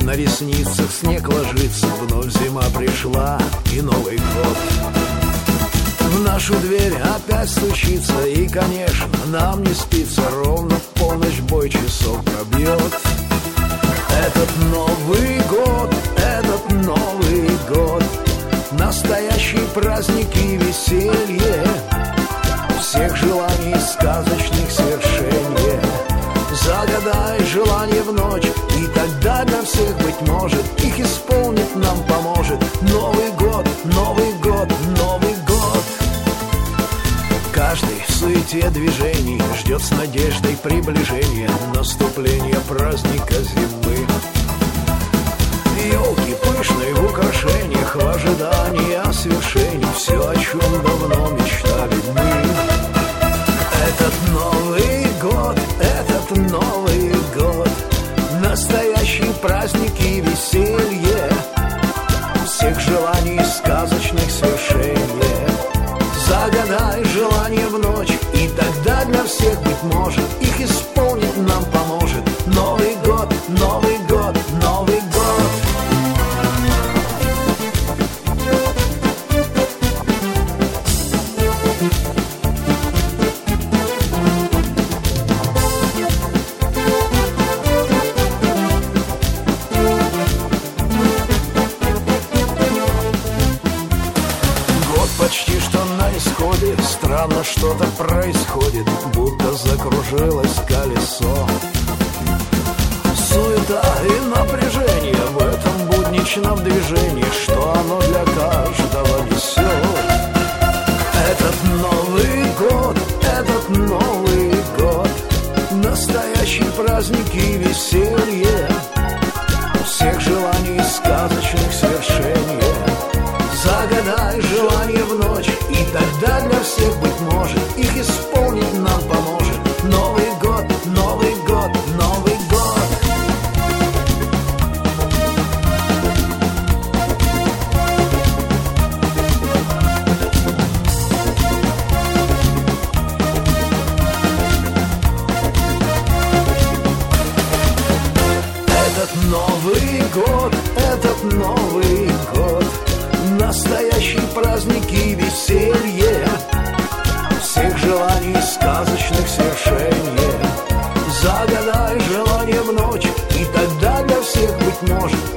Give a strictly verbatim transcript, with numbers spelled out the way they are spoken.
на ресницах снег ложится, вновь зима пришла и Новый год. В нашу дверь опять стучится, и, конечно, нам не спится. Ровно в полночь бой часов пробьет. Этот Новый год, этот Новый год, настоящий праздник и веселье, всех желаний сказочных свершение. Загадай желание в ночь, и тогда для всех, быть может, их исполнить нам поможет Новый год, Новый год, Новый год. Каждый в суете движений ждет с надеждой приближения наступления праздника зимы. Елки пышные в украшениях, в ожидании свершений, все, о чем давно мечтали мы. Этот Новый год, этот Новый год, настоящий праздник и веселье, всех желаний сказочных свершение. Загадай желание в ночь, и тогда для всех, быть может, их исполнить нам поможет Новый год, Новый год, Новый год. Почти что на исходе, странно что-то происходит, будто закружилось колесо. Суета и напряжение в этом будничном движении, что оно для каждого несет. Этот Новый год, этот Новый год, настоящий праздник и веселье, всех желаний сказочных свершение. Загадай желание в ночь, и тогда для всех, быть может, их исполнить нам поможет Новый год, Новый год, Новый год. Этот Новый год, этот Новый год, настоящий праздник и веселье, всех желаний сказочных свершение. Загадай желание в ночь, и тогда для всех, быть может,